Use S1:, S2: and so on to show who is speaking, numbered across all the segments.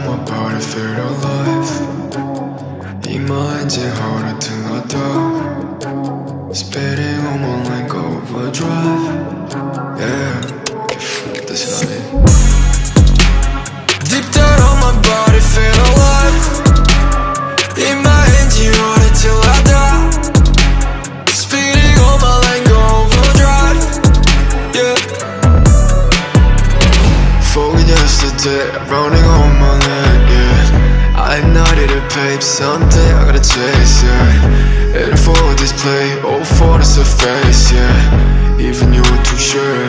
S1: on my body, feel alive. 이마엔 제 하루 등하다 Spitting on my lane, go overdrive. Yeah, this is not it. Deep down on my body, feel alive. 이마엔 제 하루 till I die. Spitting on my lane, go overdrive. Yeah. Forget yesterday, running on my leg, yeah. I ignited a pape, someday I gotta chase, yeah. Heading for display, all for the surface, yeah. Even you were too sure.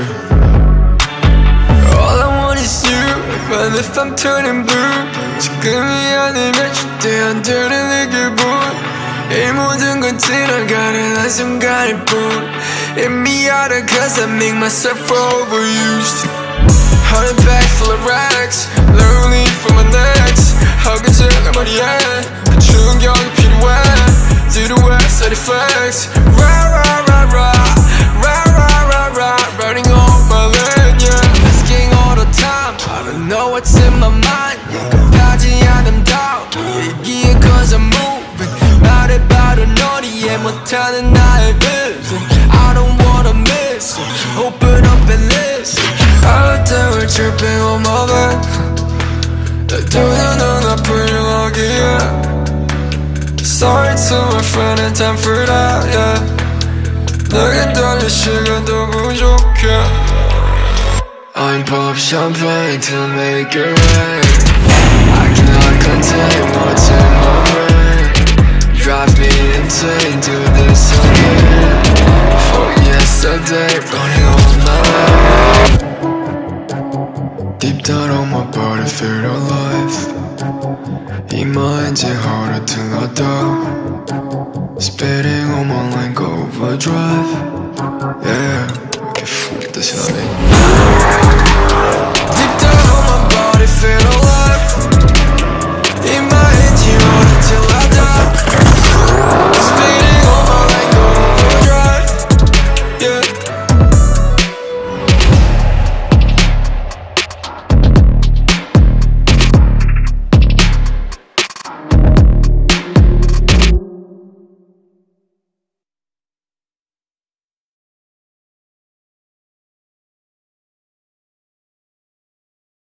S1: All I want is you, even if I'm turning blue. 지금이 아니면 절대 안 되는 이 기분. 이 모든 건 지나가는 한순간일 뿐. Hit me harder cause I make myself overused. 100 bag full of racks, lonely for my next. 허근질 내 머리에 그 충격이 필요해. Do the west, side effects. Rah, rah, rah, rah. Rah, rah, rah, rah. Running on my lane, yeah. Asking all the time, I don't know what's in my mind. 끝까지 않음 down. 얘기해 cause I'm moving. 말해봐도 넌 이해 못하는 나의 vision. I don't wanna miss it. Open up and listen. Out there we're tripping on my back. 날 두는 아프려하기에. Sorry to my friend and time for that, yeah. 내겐 달릴 시간도 부족해. I'm pop champagne to make it rain. I cannot contain what's in my brain. Drive me insane, do this again. For yesterday, running on my way. Deep down on my body, feel alive. 이마엔 제 하루 등하다 Spitting on my lane, go overdrive. Yeah, okay, this is not it.